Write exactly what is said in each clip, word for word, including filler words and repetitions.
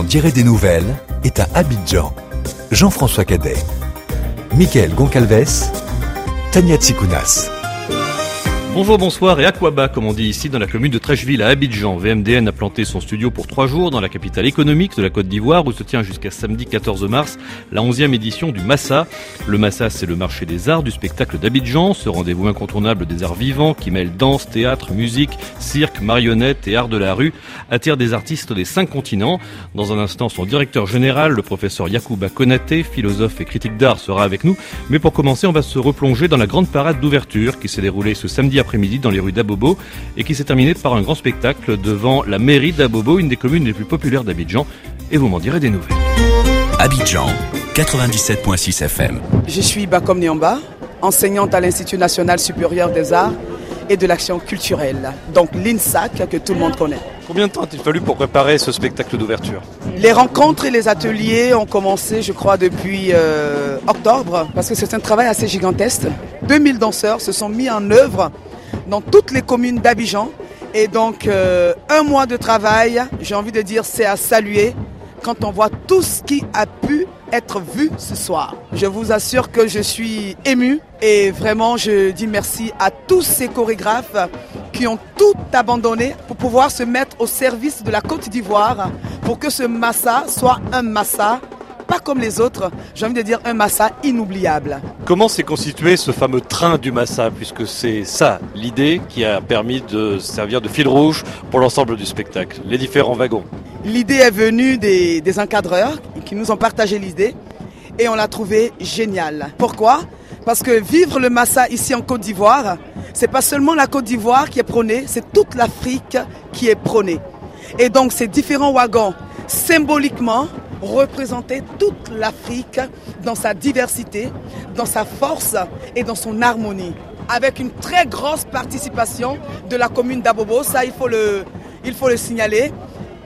m'en dirait des nouvelles est à Abidjan. Jean-François Cadet, Michael Goncalves, Tania Tsikounas. Bonjour, bonsoir et aquaba, comme on dit ici dans la commune de Trècheville à Abidjan. V M D N a planté son studio pour trois jours dans la capitale économique de la Côte d'Ivoire où se tient jusqu'à samedi quatorze mars la onzième édition du Massa. Le Massa, c'est le marché des arts du spectacle d'Abidjan, ce rendez-vous incontournable des arts vivants qui mêle danse, théâtre, musique, cirque, marionnettes et art de la rue, attire des artistes des cinq continents. Dans un instant, son directeur général, le professeur Yacouba Konaté, philosophe et critique d'art, sera avec nous. Mais pour commencer, on va se replonger dans la grande parade d'ouverture qui s'est déroulée ce samedi après-midi dans les rues d'Abobo et qui s'est terminée par un grand spectacle devant la mairie d'Abobo, une des communes les plus populaires d'Abidjan. Et vous m'en direz des nouvelles. Abidjan, quatre-vingt-dix-sept virgule six F M. Je suis Bakom Niamba, enseignante à l'Institut National Supérieur des Arts et de l'Action Culturelle, donc l'INSAC que tout le monde connaît. Combien de temps a-t-il fallu pour préparer ce spectacle d'ouverture ? Les rencontres et les ateliers ont commencé, je crois, depuis euh, octobre, parce que c'est un travail assez gigantesque. deux mille danseurs se sont mis en œuvre dans toutes les communes d'Abidjan. Et donc, euh, un mois de travail, j'ai envie de dire, c'est à saluer quand on voit tout ce qui a pu être vu ce soir. Je vous assure que je suis émue et vraiment, je dis merci à tous ces chorégraphes qui ont tout abandonné pour pouvoir se mettre au service de la Côte d'Ivoire pour que ce Massa soit un Massa pas comme les autres, j'ai envie de dire un Massa inoubliable. Comment s'est constitué ce fameux train du Massa, puisque c'est ça l'idée qui a permis de servir de fil rouge pour l'ensemble du spectacle, les différents wagons? L'idée est venue des, des encadreurs qui nous ont partagé l'idée et on l'a trouvée géniale. Pourquoi ? Parce que vivre le Massa ici en Côte d'Ivoire, c'est pas seulement la Côte d'Ivoire qui est prônée, c'est toute l'Afrique qui est prônée. Et donc ces différents wagons, symboliquement, représenter toute l'Afrique dans sa diversité, dans sa force et dans son harmonie. Avec une très grosse participation de la commune d'Abobo, ça il faut le, il faut le signaler. Pourquoi ?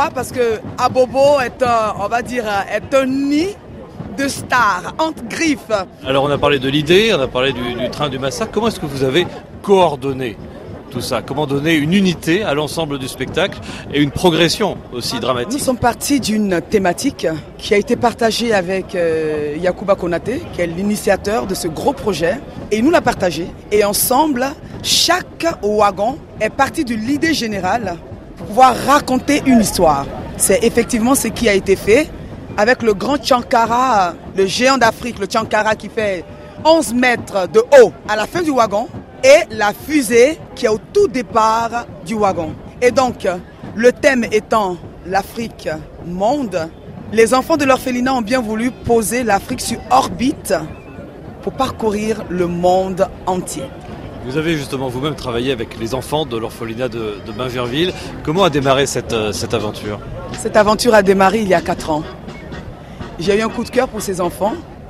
Parce que Abobo est un, on va dire, est un nid de stars, entre griffes. Alors on a parlé de l'idée, on a parlé du, du train du Massa. Comment est-ce que vous avez coordonné tout ça? Comment donner une unité à l'ensemble du spectacle et une progression aussi dramatique? Nous sommes partis d'une thématique qui a été partagée avec euh, Yacouba Konaté, qui est l'initiateur de ce gros projet. Et il nous l'a partagé. Et ensemble, chaque wagon est parti de l'idée générale pour pouvoir raconter une histoire. C'est effectivement ce qui a été fait avec le grand Tchankara, le géant d'Afrique, le Tchankara qui fait onze mètres de haut à la fin du wagon. Et la fusée qui est au tout départ du wagon. Et donc, le thème étant l'Afrique monde, les enfants de l'orphelinat ont bien voulu poser l'Afrique sur orbite pour parcourir le monde entier. Vous avez justement vous-même travaillé avec les enfants de l'orphelinat de, de Bingerville. Comment a démarré cette, cette aventure ? Cette aventure a démarré il y a quatre ans. J'ai eu un coup de cœur pour ces enfants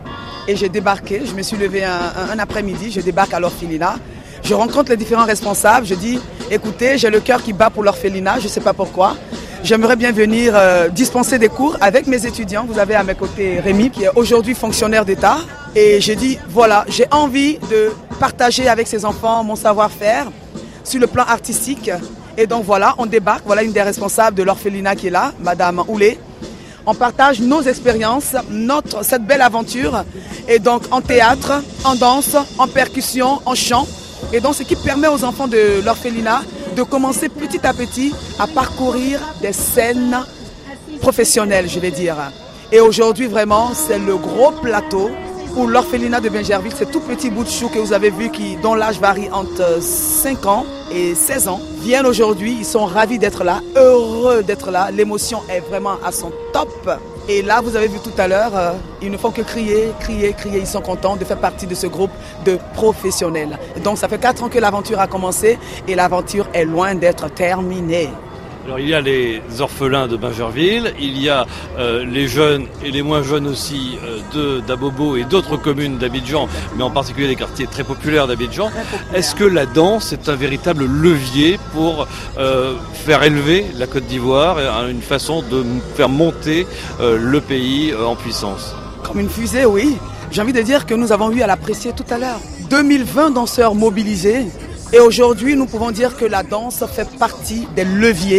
et j'ai débarqué. Je me suis levé un, un, un après-midi, je débarque à l'orphelinat. Je rencontre les différents responsables, je dis, écoutez, j'ai le cœur qui bat pour l'orphelinat, je ne sais pas pourquoi. J'aimerais bien venir euh, dispenser des cours avec mes étudiants. Vous avez à mes côtés Rémi, qui est aujourd'hui fonctionnaire d'État. Et j'ai dit, voilà, j'ai envie de partager avec ces enfants mon savoir-faire sur le plan artistique. Et donc voilà, on débarque, voilà une des responsables de l'orphelinat qui est là, Madame Oulé. On partage nos expériences, notre, cette belle aventure. Et donc en théâtre, en danse, en percussion, en chant. Et donc ce qui permet aux enfants de l'orphelinat de commencer petit à petit à parcourir des scènes professionnelles, je vais dire. Et aujourd'hui vraiment c'est le gros plateau où l'orphelinat de Bingerville, ce tout petit bout de chou que vous avez vu qui, dont l'âge varie entre cinq ans et seize ans, viennent aujourd'hui, ils sont ravis d'être là, heureux d'être là, l'émotion est vraiment à son top. Et là, vous avez vu tout à l'heure, euh, ils ne font que crier, crier, crier. Ils sont contents de faire partie de ce groupe de professionnels. Donc, ça fait quatre ans que l'aventure a commencé et l'aventure est loin d'être terminée. Alors, il y a les orphelins de Bingerville, il y a euh, les jeunes et les moins jeunes aussi euh, de d'Abobo et d'autres communes d'Abidjan, mais en particulier des quartiers très populaires d'Abidjan. Est-ce que la danse est un véritable levier pour euh, faire élever la Côte d'Ivoire, une façon de faire monter euh, le pays euh, en puissance? Comme une fusée, oui. J'ai envie de dire que nous avons eu à l'apprécier tout à l'heure. deux mille vingt danseurs mobilisés. Et aujourd'hui, nous pouvons dire que la danse fait partie des leviers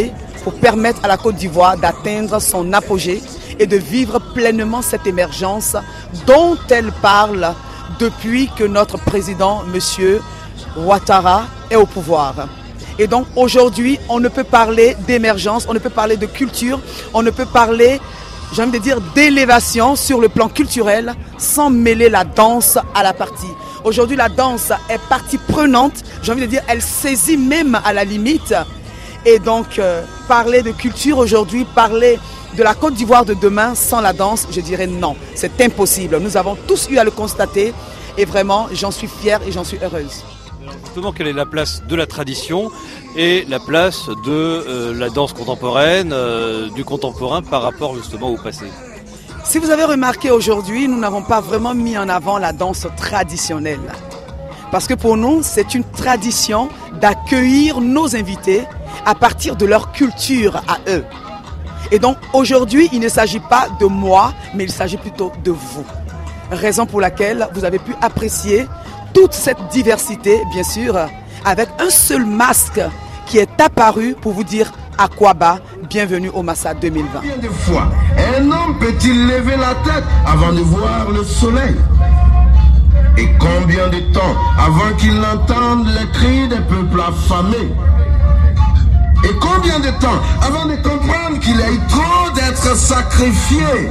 pour permettre à la Côte d'Ivoire d'atteindre son apogée et de vivre pleinement cette émergence dont elle parle depuis que notre président, M. Ouattara, est au pouvoir. Et donc aujourd'hui, on ne peut parler d'émergence, on ne peut parler de culture, on ne peut parler, j'ai envie de dire, d'élévation sur le plan culturel sans mêler la danse à la partie. Aujourd'hui, la danse est partie prenante, j'ai envie de dire, elle saisit même à la limite. Et donc, euh, parler de culture aujourd'hui, parler de la Côte d'Ivoire de demain sans la danse, je dirais non, c'est impossible. Nous avons tous eu à le constater et vraiment, j'en suis fière et j'en suis heureuse. Justement, quelle est la place de la tradition et la place de euh, la danse contemporaine, euh, du contemporain par rapport justement au passé? Si vous avez remarqué aujourd'hui, nous n'avons pas vraiment mis en avant la danse traditionnelle. Parce que pour nous, c'est une tradition d'accueillir nos invités à partir de leur culture à eux. Et donc aujourd'hui, il ne s'agit pas de moi, mais il s'agit plutôt de vous. Raison pour laquelle vous avez pu apprécier toute cette diversité, bien sûr, avec un seul masque qui est apparu pour vous dire Akwaba, bienvenue au Massa deux mille vingt. Combien de fois un homme peut-il lever la tête avant de voir le soleil? Et combien de temps avant qu'il n'entende les cris des peuples affamés? Et combien de temps avant de comprendre qu'il a eu trop d'être sacrifié?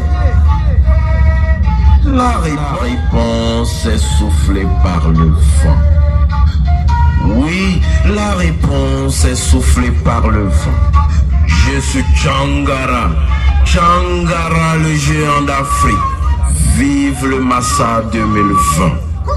La réponse est soufflée par le vent. Oui, la réponse est soufflée par le vent. Je suis Tchangara, Tchangara le géant d'Afrique. Vive le Massa deux mille vingt.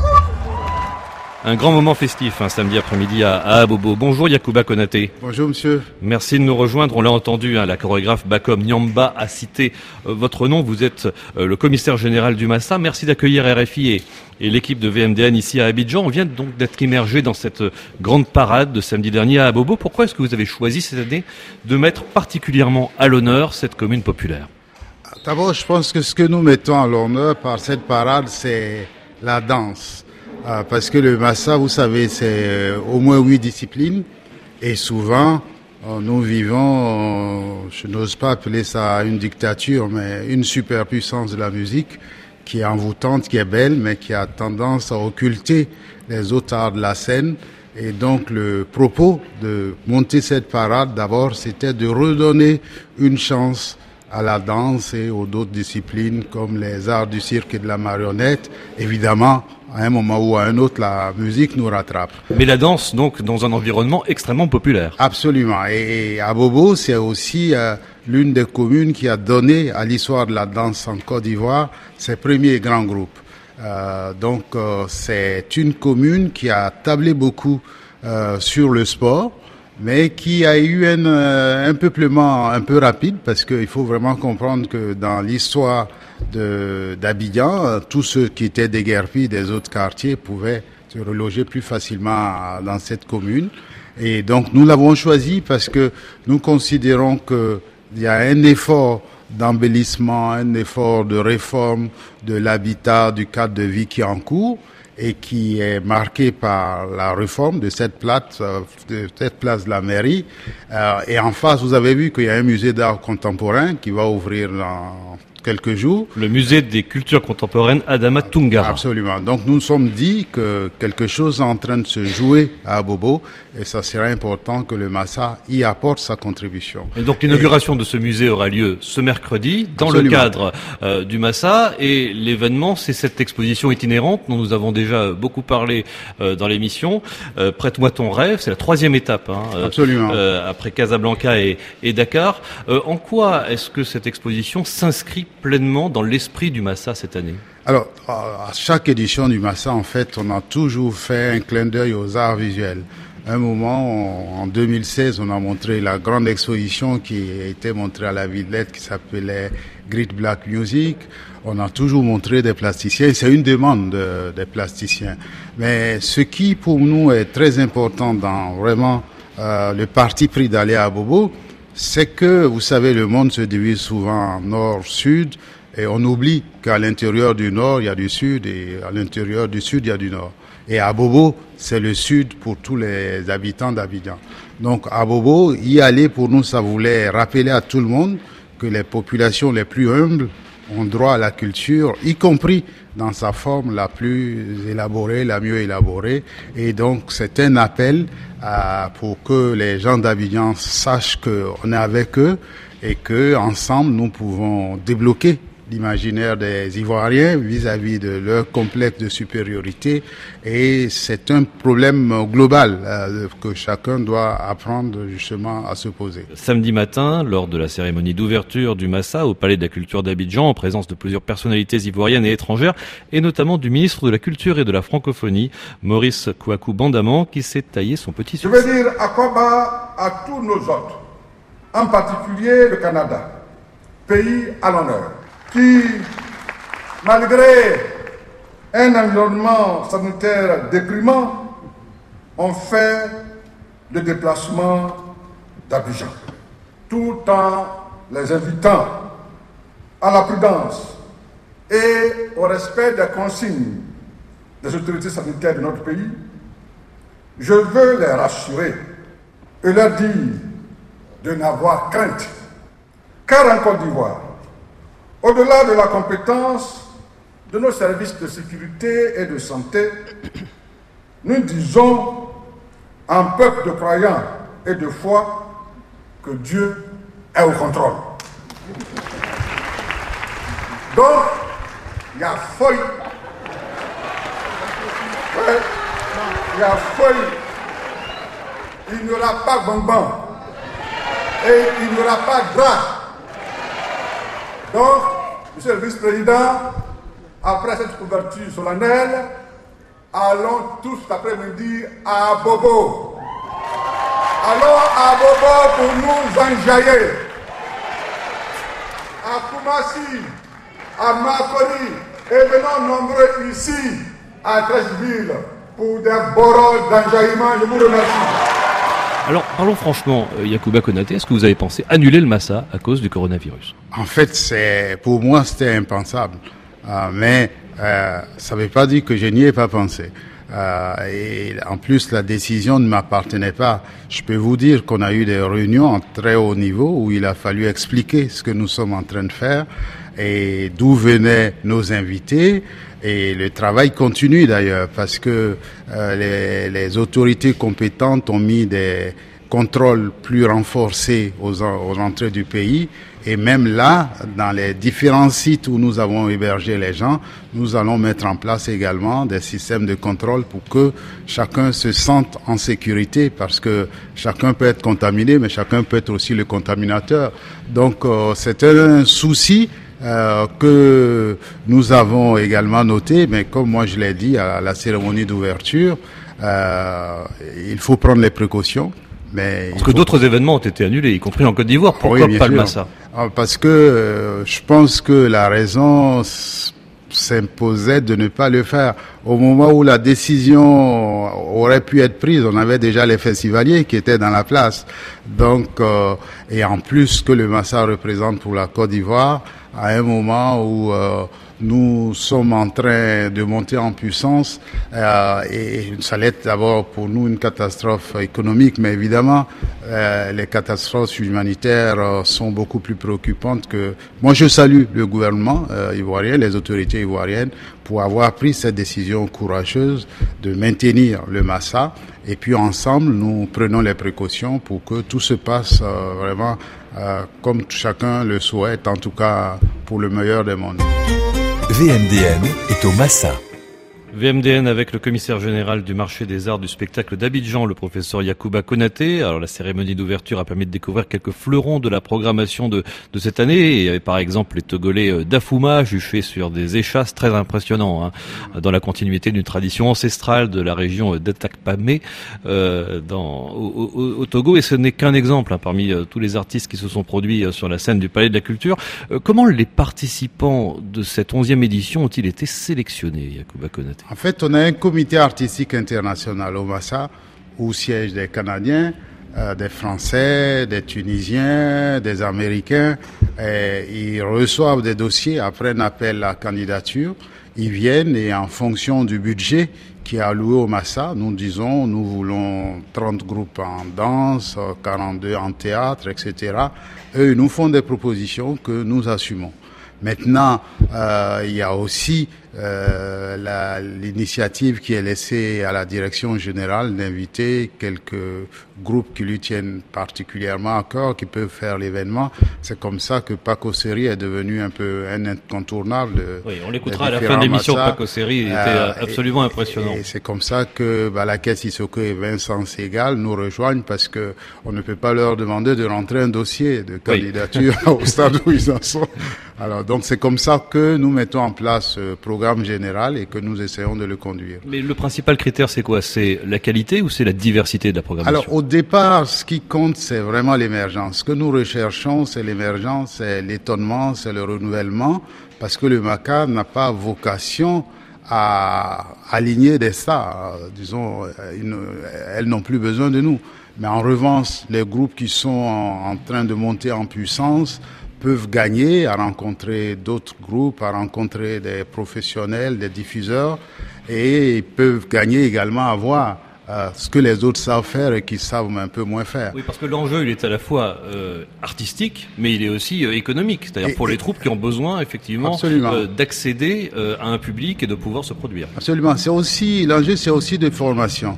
Un grand moment festif, un samedi après-midi à, à Abobo. Bonjour Yacouba Konaté. Bonjour monsieur. Merci de nous rejoindre. On l'a entendu, hein, la chorégraphe Bakom Nyamba a cité euh, votre nom. Vous êtes euh, le commissaire général du Massa. Merci d'accueillir R F I et, et l'équipe de V M D N ici à Abidjan. On vient donc d'être immergé dans cette grande parade de samedi dernier à Abobo. Pourquoi est-ce que vous avez choisi cette année de mettre particulièrement à l'honneur cette commune populaire? D'abord, je pense que ce que nous mettons à l'honneur par cette parade, c'est la danse. Euh, parce que le Massa, vous savez, c'est euh, au moins huit disciplines. Et souvent, euh, nous vivons, euh, je n'ose pas appeler ça une dictature, mais une superpuissance de la musique qui est envoûtante, qui est belle, mais qui a tendance à occulter les autres arts de la scène. Et donc, le propos de monter cette parade, d'abord, c'était de redonner une chance à la danse et aux autres disciplines comme les arts du cirque et de la marionnette. Évidemment, à un moment ou à un autre, la musique nous rattrape. Mais la danse, donc, dans un environnement extrêmement populaire. Absolument. Et, et Abobo, c'est aussi euh, l'une des communes qui a donné à l'histoire de la danse en Côte d'Ivoire ses premiers grands groupes. Euh, donc, euh, c'est une commune qui a tablé beaucoup euh, sur le sport, mais qui a eu un, un peuplement un peu rapide, parce qu'il faut vraiment comprendre que dans l'histoire de, d'Abidjan, tous ceux qui étaient déguerpis des autres quartiers pouvaient se reloger plus facilement dans cette commune. Et donc nous l'avons choisi parce que nous considérons qu'il y a un effort d'embellissement, un effort de réforme de l'habitat, du cadre de vie qui est en cours, et qui est marqué par la réforme de cette place, de cette place de la mairie. Euh, et en face, vous avez vu qu'il y a un musée d'art contemporain qui va ouvrir dans quelques jours. Le musée des cultures contemporaines Adama Tungara. Absolument. Donc nous nous sommes dit que quelque chose est en train de se jouer à Abobo et ça serait important que le Massa y apporte sa contribution. Et donc l'inauguration et... de ce musée aura lieu ce mercredi dans Absolument. le cadre euh, du Massa, et l'événement, c'est cette exposition itinérante dont nous avons déjà beaucoup parlé euh, dans l'émission. Euh, Prête-moi ton rêve, c'est la troisième étape, hein, euh, Absolument. Euh, après Casablanca et, et Dakar. Euh, en quoi est-ce que cette exposition s'inscrit pleinement dans l'esprit du Massa cette année? Alors, à chaque édition du Massa, en fait, on a toujours fait un clin d'œil aux arts visuels. À un moment, on, en deux mille seize, on a montré la grande exposition qui a été montrée à la Villette qui s'appelait Great Black Music. On a toujours montré des plasticiens. C'est une demande de, des plasticiens. Mais ce qui, pour nous, est très important dans vraiment euh, le parti pris d'aller à Abobo, c'est que, vous savez, le monde se divise souvent en nord-sud et on oublie qu'à l'intérieur du nord, il y a du sud et à l'intérieur du sud, il y a du nord. Et à Abobo, c'est le sud pour tous les habitants d'Abidjan. Donc à Bobo, y aller pour nous, ça voulait rappeler à tout le monde que les populations les plus humbles ont droit à la culture, y compris dans sa forme la plus élaborée, la mieux élaborée. Et donc c'est un appel à, pour que les gens d'Abidjan sachent qu'on est avec eux et que ensemble nous pouvons débloquer l'imaginaire des Ivoiriens vis-à-vis de leur complexe de supériorité, et c'est un problème global euh, que chacun doit apprendre justement à se poser. Samedi matin, lors de la cérémonie d'ouverture du Massa au Palais de la Culture d'Abidjan, en présence de plusieurs personnalités ivoiriennes et étrangères, et notamment du ministre de la Culture et de la Francophonie, Maurice Kouakou Bandaman, qui s'est taillé son petit succès. Je veux dire Akwaba à tous nos hôtes, en particulier le Canada, pays à l'honneur, qui, malgré un environnement sanitaire déprimant, ont fait le déplacement d'Abidjan, tout en les invitant à la prudence et au respect des consignes des autorités sanitaires de notre pays. Je veux les rassurer et leur dire de n'avoir crainte, car en Côte d'Ivoire, au-delà de la compétence de nos services de sécurité et de santé, nous disons en peuple de croyants et de foi que Dieu est au contrôle. Donc, il y a feuille. Ouais, il y a feuille. Il n'y aura pas bonbon. Et il n'y aura pas gras. Donc, Monsieur le Vice-président, après cette couverture solennelle, allons tous cet après-midi à Bobo. Allons à Bobo pour nous enjailler. À Koumassi, à Makoni, et venons nombreux ici à Treichville pour des bords d'enjaillement. Je vous remercie. Alors, parlons franchement, Yacouba Konaté, est-ce que vous avez pensé annuler le Massa à cause du coronavirus? En fait, c'est pour moi, c'était impensable. Euh, mais euh, ça ne veut pas dire que je n'y ai pas pensé. Euh, et en plus, la décision ne m'appartenait pas. Je peux vous dire qu'on a eu des réunions à très haut niveau où il a fallu expliquer ce que nous sommes en train de faire et d'où venaient nos invités. Et le travail continue d'ailleurs parce que euh, les, les autorités compétentes ont mis des contrôles plus renforcés aux, aux entrées du pays. Et même là, dans les différents sites où nous avons hébergé les gens, nous allons mettre en place également des systèmes de contrôle pour que chacun se sente en sécurité, parce que chacun peut être contaminé, mais chacun peut être aussi le contaminateur. Donc euh, c'est un souci Euh, que nous avons également noté, mais comme moi je l'ai dit à la cérémonie d'ouverture, euh, il faut prendre les précautions. Mais Parce que faut... d'autres événements ont été annulés, y compris en Côte d'Ivoire. Pourquoi oui, pas sûr. le Massa? Parce que euh, je pense que la raison s'imposait de ne pas le faire. Au moment où la décision aurait pu être prise, on avait déjà les festivaliers qui étaient dans la place. Donc, euh, et en plus que le Massa représente pour la Côte d'Ivoire, à un moment où euh, nous sommes en train de monter en puissance, euh, et ça allait être d'abord pour nous une catastrophe économique, mais évidemment euh, les catastrophes humanitaires euh, sont beaucoup plus préoccupantes que... Moi je salue le gouvernement euh, ivoirien, les autorités ivoiriennes, pour avoir pris cette décision courageuse de maintenir le Massa, et puis ensemble nous prenons les précautions pour que tout se passe euh, vraiment euh, comme chacun le souhaite, en tout cas pour le meilleur des mondes. V M D N est au Massa. V M D N avec le commissaire général du marché des arts du spectacle d'Abidjan, le professeur Yacouba Konaté. Alors la cérémonie d'ouverture a permis de découvrir quelques fleurons de la programmation de, de cette année. Et par exemple les Togolais d'Afuma, juchés sur des échasses très impressionnants, hein, dans la continuité d'une tradition ancestrale de la région d'Atakpamé euh, dans, au, au, au Togo. Et ce n'est qu'un exemple hein, parmi euh, tous les artistes qui se sont produits euh, sur la scène du Palais de la Culture. Euh, comment les participants de cette onzième édition ont-ils été sélectionnés, Yacouba Konaté? En fait, on a un comité artistique international au Massa où siègent des Canadiens, euh, des Français, des Tunisiens, des Américains. Et ils reçoivent des dossiers après un appel à candidature. Ils viennent et en fonction du budget qui est alloué au Massa. Nous disons, nous voulons trente groupes en danse, quarante-deux en théâtre, et cetera. Eux, ils nous font des propositions que nous assumons. Maintenant, euh, il y a aussi euh, la, l'initiative qui est laissée à la direction générale d'inviter quelques groupes qui lui tiennent particulièrement à cœur, qui peuvent faire l'événement. C'est comme ça que Paco Seri est devenu un peu un incontournable. Oui, on l'écoutera à la fin de l'émission. Massa. Paco Seri était euh, absolument et, impressionnant. Et c'est comme ça que bah, la Caisse Sissoko et Vincent Segal nous rejoignent, parce que on ne peut pas leur demander de rentrer un dossier de candidature oui. au stade où ils en sont. Alors donc c'est comme ça que nous mettons en place ce programme général et que nous essayons de le conduire. Mais le principal critère, c'est quoi? C'est la qualité ou c'est la diversité de la programmation? Alors au départ, ce qui compte, c'est vraiment l'émergence. Ce que nous recherchons, c'est l'émergence, c'est l'étonnement, c'est le renouvellement, parce que le Maka n'a pas vocation à aligner des stars. Disons, elles n'ont plus besoin de nous. Mais en revanche, les groupes qui sont en, en train de monter en puissance peuvent gagner à rencontrer d'autres groupes, à rencontrer des professionnels, des diffuseurs, et ils peuvent gagner également à voir euh, ce que les autres savent faire et qu'ils savent un peu moins faire. Oui, parce que l'enjeu, il est à la fois euh, artistique, mais il est aussi euh, économique. C'est-à-dire et, pour et, les troupes qui ont besoin, effectivement, euh, d'accéder euh, à un public et de pouvoir se produire. Absolument. C'est aussi, l'enjeu, c'est aussi de formation.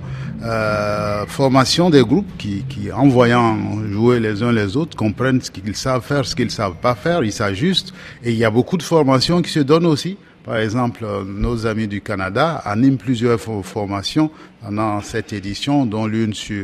Euh, formation des groupes qui, qui, en voyant jouer les uns les autres, comprennent ce qu'ils savent faire, ce qu'ils savent pas faire, ils s'ajustent. Et il y a beaucoup de formations qui se donnent aussi. Par exemple, nos amis du Canada animent plusieurs formations pendant cette édition, dont l'une sur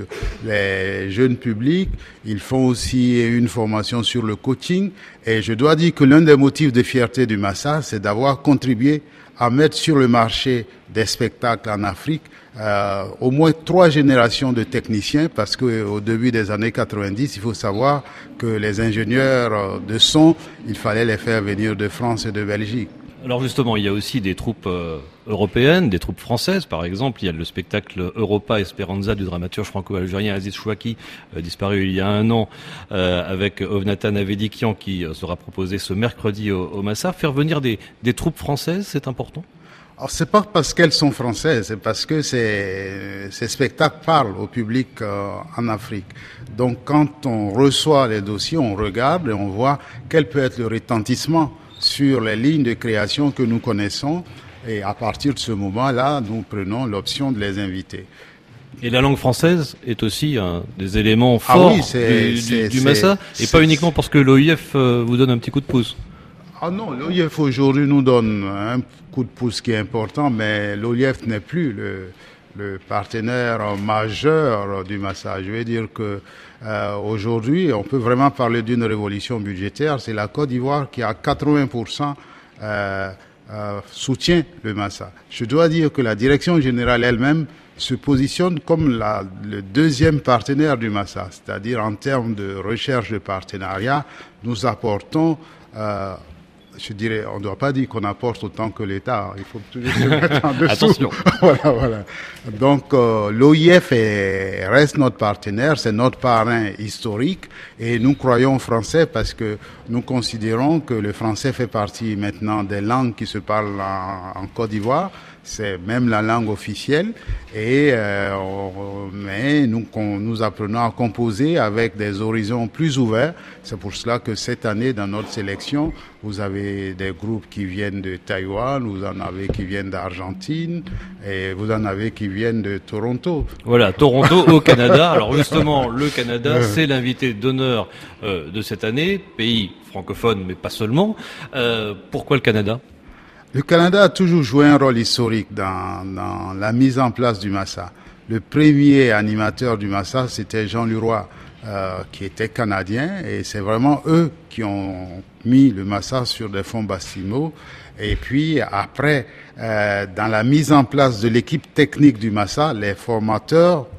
les jeunes publics. Ils font aussi une formation sur le coaching. Et je dois dire que l'un des motifs de fierté du Massa, c'est d'avoir contribué à mettre sur le marché des spectacles en Afrique euh, au moins trois générations de techniciens, parce que au début des années quatre-vingt-dix, il faut savoir que les ingénieurs de son, il fallait les faire venir de France et de Belgique. Alors justement, il y a aussi des troupes euh, européennes, des troupes françaises, par exemple. Il y a le spectacle Europa Esperanza du dramaturge franco-algérien Aziz Chouaki, euh, disparu il y a un an, euh, avec Ovnatan Avedikian, qui euh, sera proposé ce mercredi au, au Massa. Faire venir des, des troupes françaises, c'est important? Alors c'est pas parce qu'elles sont françaises, c'est parce que ces, ces spectacles parlent au public euh, en Afrique. Donc quand on reçoit les dossiers, on regarde et on voit quel peut être le retentissement sur les lignes de création que nous connaissons, et à partir de ce moment-là, nous prenons l'option de les inviter. Et la langue française est aussi un des éléments forts ah oui, c'est, du, c'est, du, du Massa, c'est, et pas uniquement parce que l'O I F euh, vous donne un petit coup de pouce. Ah non, l'O I F aujourd'hui nous donne un coup de pouce qui est important, mais l'O I F n'est plus le, le partenaire majeur du Massa. Je veux dire que Euh, aujourd'hui, on peut vraiment parler d'une révolution budgétaire. C'est la Côte d'Ivoire qui, à quatre-vingts pour cent, euh, euh, soutient le Massa. Je dois dire que la direction générale elle-même se positionne comme la, le deuxième partenaire du Massa. C'est-à-dire, en termes de recherche de partenariat, nous apportons... Euh, je dirais, on ne doit pas dire qu'on apporte autant que l'État. Il faut toujours se mettre en dessous. Attention. Voilà, voilà. Donc, euh, l'O I F est, reste notre partenaire, c'est notre parrain historique, et nous croyons au français parce que nous considérons que le français fait partie maintenant des langues qui se parlent en, en Côte d'Ivoire. C'est même la langue officielle, et euh, on, mais nous, nous apprenons à composer avec des horizons plus ouverts. C'est pour cela que cette année, dans notre sélection, vous avez des groupes qui viennent de Taïwan, vous en avez qui viennent d'Argentine, et vous en avez qui viennent de Toronto. Voilà, Toronto au Canada. Alors justement, le Canada, c'est l'invité d'honneur euh, de cette année, pays francophone, mais pas seulement. Euh, pourquoi le Canada ? Le Canada a toujours joué un rôle historique dans, dans la mise en place du Massa. Le premier animateur du Massa, c'était Jean Leroy, euh, qui était canadien, et c'est vraiment eux qui ont mis le Massa sur des fonds baptismaux. Et puis après, euh, dans la mise en place de l'équipe technique du Massa, les formateurs,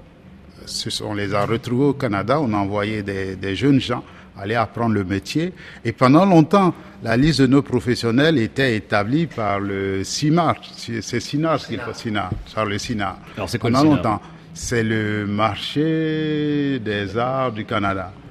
on les a retrouvés au Canada, on a envoyé des, des jeunes gens aller apprendre le métier. Et pendant longtemps, la liste de nos professionnels était établie par le CIMAR. C'est CINAR ce qu'il faut, CINAR, par le CINAR. Alors c'est quoi pendant le longtemps, c'est le marché des arts du Canada.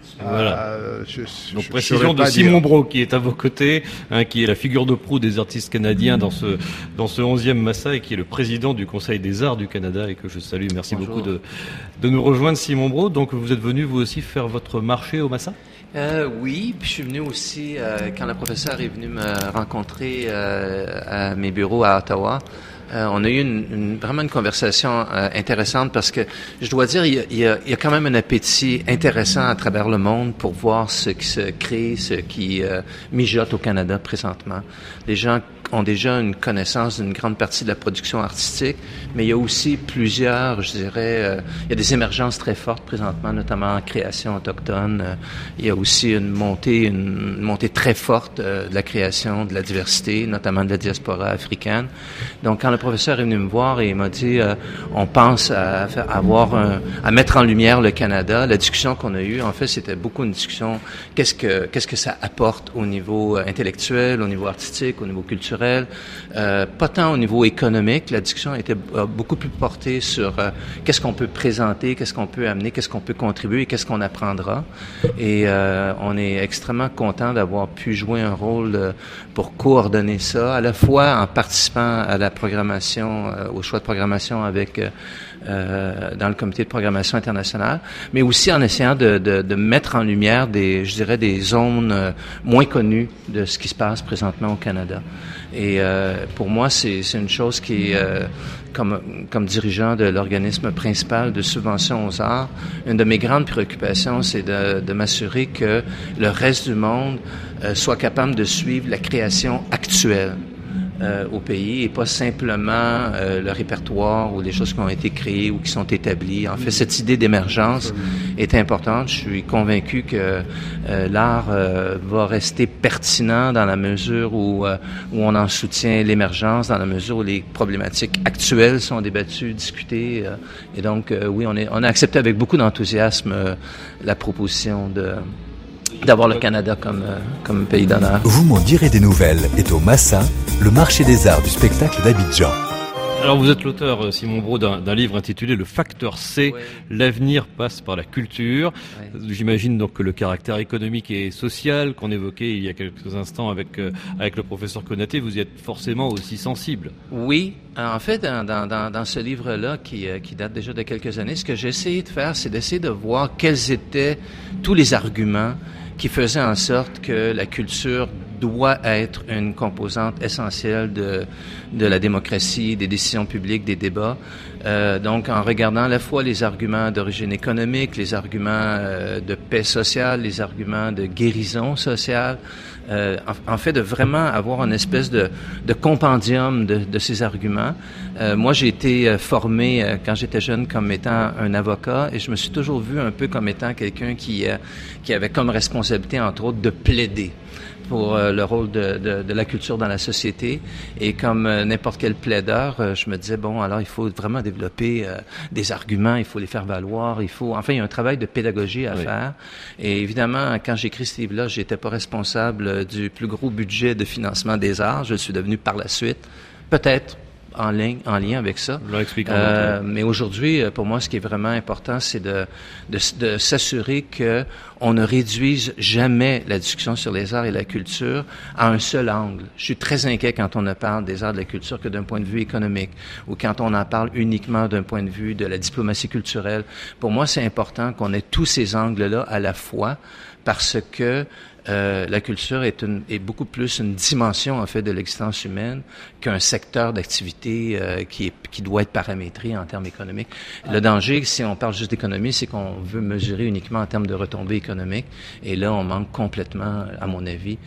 Voilà. Euh, je, je, Donc je précision de Simon Brault qui est à vos côtés, hein, qui est la figure de proue des artistes canadiens dans ce dans ce onzième Massa et qui est le président du Conseil des Arts du Canada et que je salue. Merci Bonjour. beaucoup de de nous rejoindre, Simon Brault. Donc vous êtes venu vous aussi faire votre marché au Massa? Euh, oui, puis je suis venu aussi euh, quand la professeure est venue me rencontrer euh, à mes bureaux à Ottawa. Euh, on a eu une, une, vraiment une conversation euh, intéressante parce que je dois dire, il y, a, il, y a, il y a quand même un appétit intéressant à travers le monde pour voir ce qui se crée, ce qui euh, mijote au Canada présentement. Les gens ont déjà une connaissance d'une grande partie de la production artistique, mais il y a aussi plusieurs, je dirais, euh, il y a des émergences très fortes présentement, notamment en création autochtone. Euh, il y a aussi une montée, une, une montée très forte euh, de la création, de la diversité, notamment de la diaspora africaine. Donc, quand le professeur est venu me voir et il m'a dit, euh, on pense à, faire, à avoir un, à mettre en lumière le Canada. La discussion qu'on a eue, en fait, c'était beaucoup une discussion. Qu'est-ce que qu'est-ce que ça apporte au niveau intellectuel, au niveau artistique, au niveau culturel. Euh, pas tant au niveau économique. La discussion était euh, beaucoup plus portée sur euh, qu'est-ce qu'on peut présenter, qu'est-ce qu'on peut amener, qu'est-ce qu'on peut contribuer et qu'est-ce qu'on apprendra. Et euh, on est extrêmement content d'avoir pu jouer un rôle euh, pour coordonner ça, à la fois en participant à la programmation, euh, au choix de programmation avec euh, Euh, dans le comité de programmation internationale, mais aussi en essayant de, de, de mettre en lumière des, je dirais, des zones euh, moins connues de ce qui se passe présentement au Canada. Et euh, pour moi, c'est, c'est une chose qui, euh, comme, comme dirigeant de l'organisme principal de subvention aux arts, une de mes grandes préoccupations, c'est de, de m'assurer que le reste du monde euh, soit capable de suivre la création actuelle. Euh, au pays et pas simplement euh, le répertoire ou les choses qui ont été créées ou qui sont établies. En fait, cette idée d'émergence est importante. Je suis convaincu que euh, l'art euh, va rester pertinent dans la mesure où, euh, où on en soutient l'émergence, dans la mesure où les problématiques actuelles sont débattues, discutées. Euh, et donc, euh, oui, on, est, on a accepté avec beaucoup d'enthousiasme euh, la proposition de d'avoir le Canada comme, euh, comme pays d'honneur. Vous m'en direz des nouvelles est au Massa, le marché des arts du spectacle d'Abidjan. Alors vous êtes l'auteur, Simon Brault, d'un, d'un livre intitulé Le Facteur C, oui. L'avenir passe par la culture. Oui. J'imagine donc que le caractère économique et social qu'on évoquait il y a quelques instants avec, euh, avec le professeur Konaté, vous y êtes forcément aussi sensible. Oui, en fait, dans, dans, dans ce livre-là, qui, euh, qui date déjà de quelques années, ce que j'ai essayé de faire, c'est d'essayer de voir quels étaient tous les arguments qui faisaient en sorte que la culture doit être une composante essentielle de, de la démocratie, des décisions publiques, des débats. Euh, donc, en regardant à la fois les arguments d'origine économique, les arguments euh, de paix sociale, les arguments de guérison sociale, euh, en, en fait, de vraiment avoir une espèce de, de compendium de, de ces arguments. Euh, moi, j'ai été euh, formé euh, quand j'étais jeune comme étant un avocat et je me suis toujours vu un peu comme étant quelqu'un qui, euh, qui avait comme responsabilité, entre autres, de plaider pour euh, le rôle de, de, de la culture dans la société. Et comme euh, n'importe quel plaideur, euh, je me disais, bon, alors il faut vraiment développer euh, des arguments, il faut les faire valoir, il faut... Enfin, il y a un travail de pédagogie à oui. faire. Et évidemment, quand j'ai écrit ce livre-là, j'étais pas responsable du plus gros budget de financement des arts. Je le suis devenu par la suite. Peut-être en ligne, en lien avec ça. Euh, mais aujourd'hui, pour moi, ce qui est vraiment important, c'est de, de, de s'assurer que on ne réduise jamais la discussion sur les arts et la culture à un seul angle. Je suis très inquiet quand on ne parle des arts et de la culture que d'un point de vue économique ou quand on en parle uniquement d'un point de vue de la diplomatie culturelle. Pour moi, c'est important qu'on ait tous ces angles-là à la fois parce que Euh, la culture est, une, est beaucoup plus une dimension, en fait, de l'existence humaine qu'un secteur d'activité euh, qui, est, qui doit être paramétré en termes économiques. Ah. Le danger, si on parle juste d'économie, c'est qu'on veut mesurer uniquement en termes de retombées économiques. Et là, on manque complètement, à mon avis,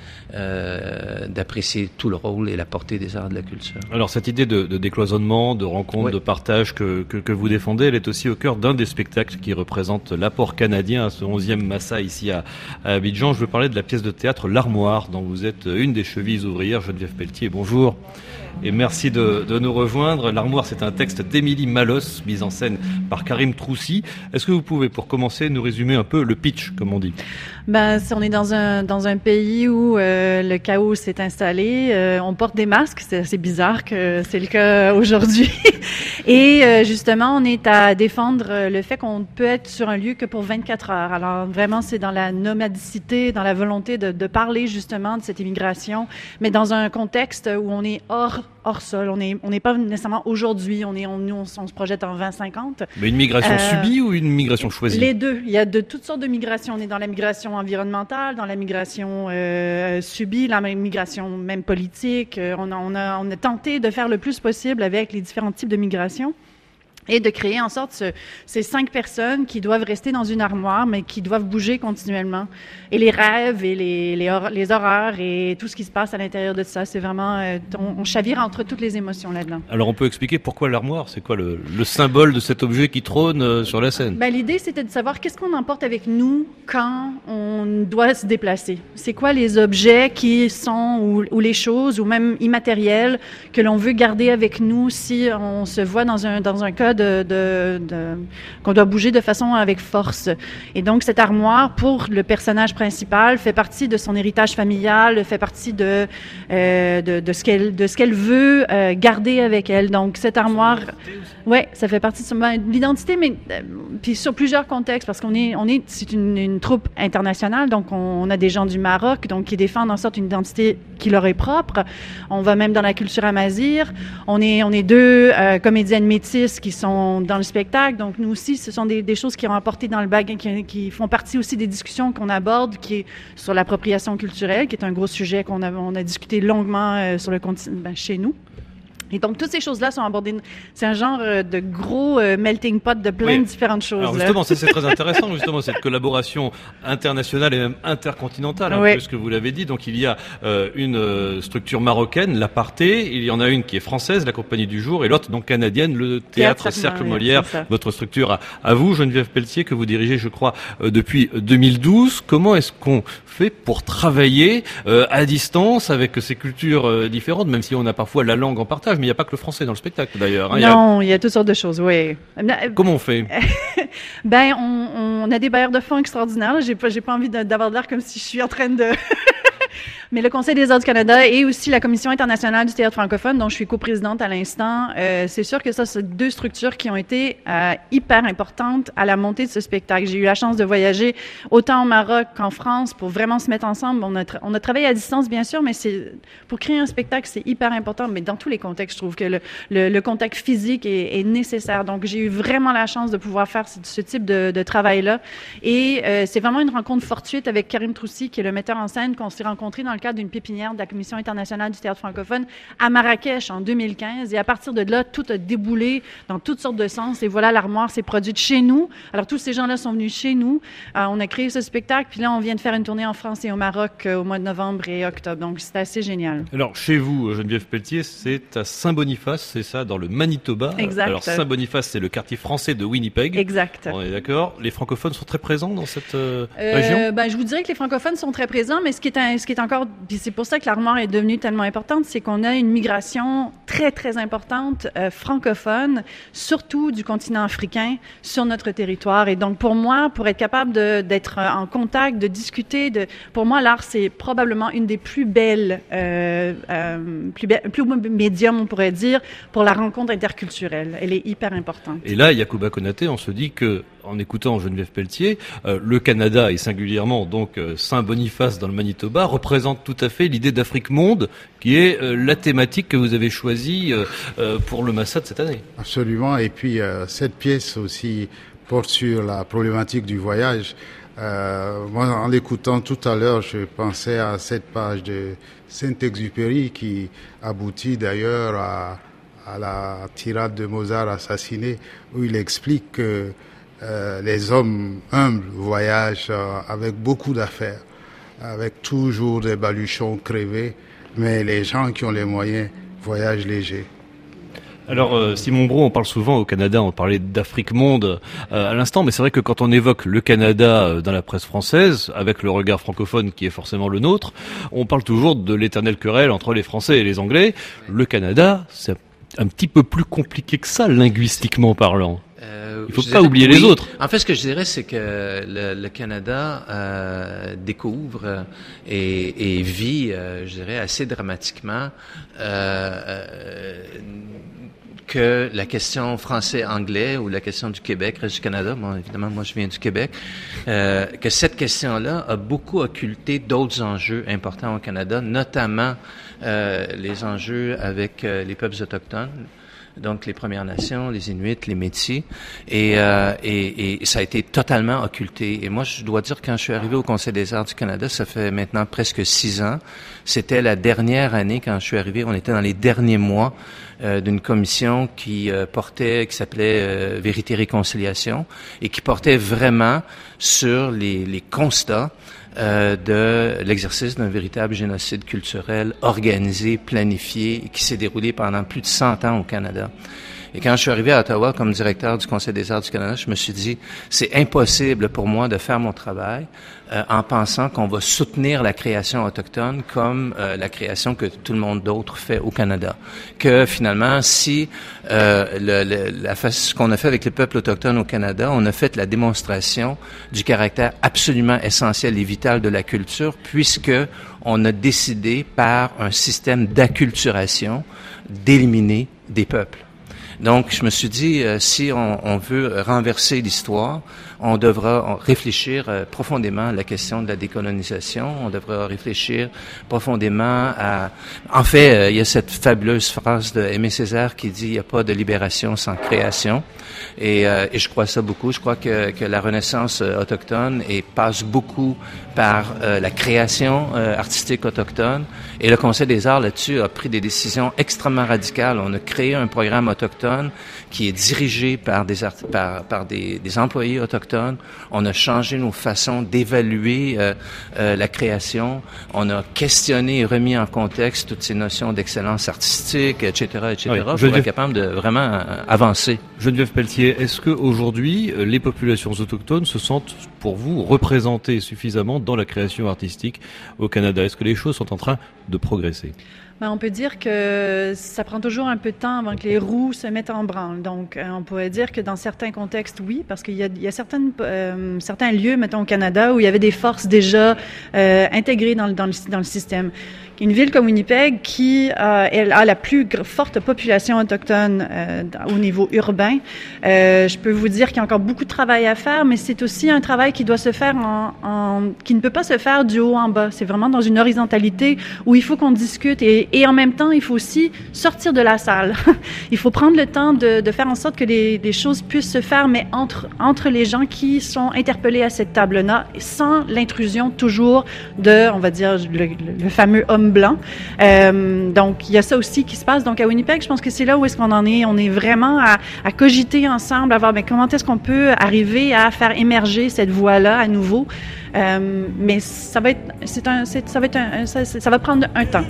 euh, d'apprécier tout le rôle et la portée des arts de la culture. Alors, cette idée de, de décloisonnement, de rencontre, oui. de partage que, que, que vous défendez, elle est aussi au cœur d'un des spectacles qui représente l'apport canadien à ce onzième Massa ici à, à Abidjan. Je veux parler de la pièce de théâtre L'Armoire, dont vous êtes une des chevilles ouvrières. Geneviève Pelletier, bonjour. et merci de, de nous rejoindre. L'Armoire, c'est un texte d'Émilie Malos, mise en scène par Karim Troussi. Est-ce que vous pouvez, pour commencer, nous résumer un peu le pitch, comme on dit? Ben, on est dans un dans un pays où euh, le chaos s'est installé. Euh, on porte des masques, c'est assez bizarre que c'est le cas aujourd'hui. Et euh, justement, on est à défendre le fait qu'on peut être sur un lieu que pour vingt-quatre heures. Alors vraiment, c'est dans la nomadicité, dans la volonté de, de parler justement de cette immigration, mais dans un contexte où on est hors hors sol. On est on n'est pas nécessairement aujourd'hui. On est on, nous, on, on se projette en vingt cinquante. Mais une migration euh, subie ou une migration choisie? Les deux. Il y a de toutes sortes de migrations. On est dans la migration environnementale, dans la migration euh, subie, la migration même politique. On a, on a on a tenté de faire le plus possible avec les différents types de migration. Et de créer en sorte ce, ces cinq personnes qui doivent rester dans une armoire, mais qui doivent bouger continuellement. Et les rêves et les, les, hor- les horreurs et tout ce qui se passe à l'intérieur de ça, c'est vraiment... Euh, on, on chavire entre toutes les émotions là-dedans. Alors on peut expliquer pourquoi l'armoire? C'est quoi le, le symbole de cet objet qui trône euh, sur la scène? Ben, l'idée, c'était de savoir qu'est-ce qu'on emporte avec nous quand on doit se déplacer. C'est quoi les objets qui sont, ou, ou les choses, ou même immatériels, que l'on veut garder avec nous si on se voit dans un, dans un cas De, de, de, qu'on doit bouger de façon avec force. Et donc, cette armoire, pour le personnage principal, fait partie de son héritage familial, fait partie de, euh, de, de, ce, qu'elle, de ce qu'elle veut euh, garder avec elle. Donc, cette armoire, ouais, ça fait partie de, son, de l'identité, mais euh, puis sur plusieurs contextes, parce qu'on est, on est, c'est une, une troupe internationale, donc on, on a des gens du Maroc, donc qui défendent en sorte une identité qui leur est propre. On va même dans la culture amazigh. On est, on est deux euh, comédiennes métisses qui sont dans le spectacle. Donc, nous aussi, ce sont des, des choses qui ont apporté dans le bac, qui, qui font partie aussi des discussions qu'on aborde, qui est sur l'appropriation culturelle, qui est un gros sujet qu'on a, on a discuté longuement euh, sur le continent, ben, chez nous. Et donc, toutes ces choses-là sont abordées. C'est un genre de gros euh, melting pot de plein oui. de différentes choses. Alors justement, ça, c'est très intéressant, justement, cette collaboration internationale et même intercontinentale, un oui. peu ce que vous l'avez dit. Donc, il y a euh, une euh, structure marocaine, l'Aparté, il y en a une qui est française, la Compagnie du Jour, et l'autre, donc canadienne, le Théâtre, Théâtre Cercle Molière, votre structure à, à vous, Geneviève Pelletier, que vous dirigez, je crois, euh, depuis deux mille douze. Comment est-ce qu'on fait pour travailler euh, à distance avec ces cultures euh, différentes, même si on a parfois la langue en partage? Mais il n'y a pas que le français dans le spectacle, d'ailleurs. Hein, non, il y a... il y a toutes sortes de choses, oui. Comment on fait? Ben, on, on a des bailleurs de fonds extraordinaires. Là. J'ai pas, j'ai pas envie de, d'avoir l'air comme si je suis en train de... Mais le Conseil des arts du Canada et aussi la Commission internationale du théâtre francophone, dont je suis coprésidente à l'instant, euh, c'est sûr que ça, c'est deux structures qui ont été euh, hyper importantes à la montée de ce spectacle. J'ai eu la chance de voyager autant au Maroc qu'en France pour vraiment se mettre ensemble. On a, tra- on a travaillé à distance, bien sûr, mais c'est pour créer un spectacle, c'est hyper important. Mais dans tous les contextes, je trouve que le, le, le contact physique est, est nécessaire. Donc, j'ai eu vraiment la chance de pouvoir faire ce, ce type de, de travail-là. Et euh, c'est vraiment une rencontre fortuite avec Karim Troussi, qui est le metteur en scène, qu'on s'est rencontré dans le cadre d'une pépinière de la Commission internationale du théâtre francophone à Marrakech en deux mille quinze. Et à partir de là, tout a déboulé dans toutes sortes de sens. Et voilà, l'Armoire s'est produite chez nous. Alors, tous ces gens-là sont venus chez nous. Euh, on a créé ce spectacle. Puis là, on vient de faire une tournée en France et au Maroc euh, au mois de novembre et octobre. Donc, c'est assez génial. Alors, chez vous, Geneviève Pelletier, c'est à Saint-Boniface, c'est ça, dans le Manitoba. Exact. Alors, Saint-Boniface, c'est le quartier français de Winnipeg. Exact. On est d'accord. Les francophones sont très présents dans cette euh, euh, région? Ben, je vous dirais que les francophones sont très présents, mais ce qui est, un, ce qui est encore... Puis c'est pour ça que l'Armoire est devenue tellement importante, c'est qu'on a une migration très, très importante euh, francophone, surtout du continent africain, sur notre territoire. Et donc, pour moi, pour être capable de, d'être en contact, de discuter, de, pour moi, l'art, c'est probablement une des plus belles, euh, euh, plus, be- plus médium, on pourrait dire, pour la rencontre interculturelle. Elle est hyper importante. Et là, Yacouba Konaté, on se dit que, en écoutant Geneviève Pelletier, euh, le Canada et singulièrement donc euh, Saint-Boniface dans le Manitoba représente tout à fait l'idée d'Afrique Monde, qui est euh, la thématique que vous avez choisie euh, euh, pour le Massa de cette année. Absolument. Et puis euh, cette pièce aussi porte sur la problématique du voyage. Euh, moi, en l'écoutant tout à l'heure, je pensais à cette page de Saint-Exupéry qui aboutit d'ailleurs à, à la tirade de Mozart assassiné, où il explique que euh, les hommes humbles voyagent euh, avec beaucoup d'affaires, avec toujours des baluchons crevés, mais les gens qui ont les moyens voyagent légers. Alors euh, Simon Brault, on parle souvent au Canada, on parlait d'Afrique monde euh, à l'instant, mais c'est vrai que quand on évoque le Canada euh, dans la presse française, avec le regard francophone qui est forcément le nôtre, on parle toujours de l'éternelle querelle entre les Français et les Anglais. Le Canada, c'est un petit peu plus compliqué que ça, linguistiquement parlant. Euh, Il faut je pas dirais, oublier oui. les autres. En fait, ce que je dirais, c'est que le, le Canada euh, découvre et, et vit, euh, je dirais, assez dramatiquement euh, euh, que la question français-anglais ou la question du Québec, reste du Canada, bon, évidemment, moi je viens du Québec, euh, que cette question-là a beaucoup occulté d'autres enjeux importants au Canada, notamment euh, les enjeux avec euh, les peuples autochtones. Donc les Premières Nations, les Inuits, les Métis, et, euh, et, et ça a été totalement occulté. Et moi, je dois dire, quand je suis arrivé au Conseil des arts du Canada, ça fait maintenant presque six ans, c'était la dernière année quand je suis arrivé, on était dans les derniers mois euh, d'une commission qui euh, portait, qui s'appelait euh, Vérité Réconciliation, et qui portait vraiment sur les, les constats Euh, de l'exercice d'un véritable génocide culturel organisé, planifié, et qui s'est déroulé pendant plus de cent ans au Canada. Et quand je suis arrivé à Ottawa comme directeur du Conseil des arts du Canada, je me suis dit, c'est impossible pour moi de faire mon travail euh, en pensant qu'on va soutenir la création autochtone comme euh, la création que tout le monde d'autre fait au Canada. Que finalement, si euh, le, le, la face, ce qu'on a fait avec les peuples autochtones au Canada, on a fait la démonstration du caractère absolument essentiel et vital de la culture, puisque on a décidé par un système d'acculturation d'éliminer des peuples. Donc, je me suis dit, euh, si on, on veut renverser l'histoire, on devra réfléchir euh, profondément à la question de la décolonisation. On devra réfléchir profondément à... En fait, euh, il y a cette fabuleuse phrase de Aimé Césaire qui dit « il n'y a pas de libération sans création ». Et, euh, et je crois ça beaucoup. Je crois que, que la Renaissance euh, autochtone et passe beaucoup par euh, la création euh, artistique autochtone. Et le Conseil des arts, là-dessus, a pris des décisions extrêmement radicales. On a créé un programme autochtone qui est dirigé par des, art- par, par des, des employés autochtones. On a changé nos façons d'évaluer euh, euh, la création. On a questionné et remis en contexte toutes ces notions d'excellence artistique, et cetera, et cetera, oui, pour être capable de vraiment euh, avancer. Geneviève Pelletier, est-ce que aujourd'hui les populations autochtones se sentent, pour vous, représentées suffisamment dans la création artistique au Canada? Est-ce que les choses sont en train de progresser? Ben, on peut dire que ça prend toujours un peu de temps avant que les roues se mettent en branle. Donc, euh, on pourrait dire que dans certains contextes, oui, parce qu'il y a, il y a certaines, euh, certains lieux, mettons au Canada, où il y avait des forces déjà euh, intégrées dans le, dans, le, dans le système. Une ville comme Winnipeg, qui euh, elle a la plus g- forte population autochtone euh, au niveau urbain, euh, je peux vous dire qu'il y a encore beaucoup de travail à faire, mais c'est aussi un travail qui doit se faire en, en qui ne peut pas se faire du haut en bas. C'est vraiment dans une horizontalité où il faut qu'on discute et, et en même temps, il faut aussi sortir de la salle. Il faut prendre le temps de, de faire en sorte que les, les choses puissent se faire, mais entre entre les gens qui sont interpellés à cette table-là, sans l'intrusion toujours de, on va dire, le, le, le fameux homme blanc. Euh, donc, il y a ça aussi qui se passe. Donc, à Winnipeg, je pense que c'est là où est-ce qu'on en est. On est vraiment à, à cogiter ensemble, à voir ben, comment est-ce qu'on peut arriver à faire émerger cette voie-là à nouveau. Euh, mais ça va être, c'est un, c'est, ça va être un, ça, ça va prendre un temps.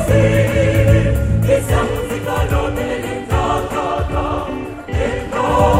Oh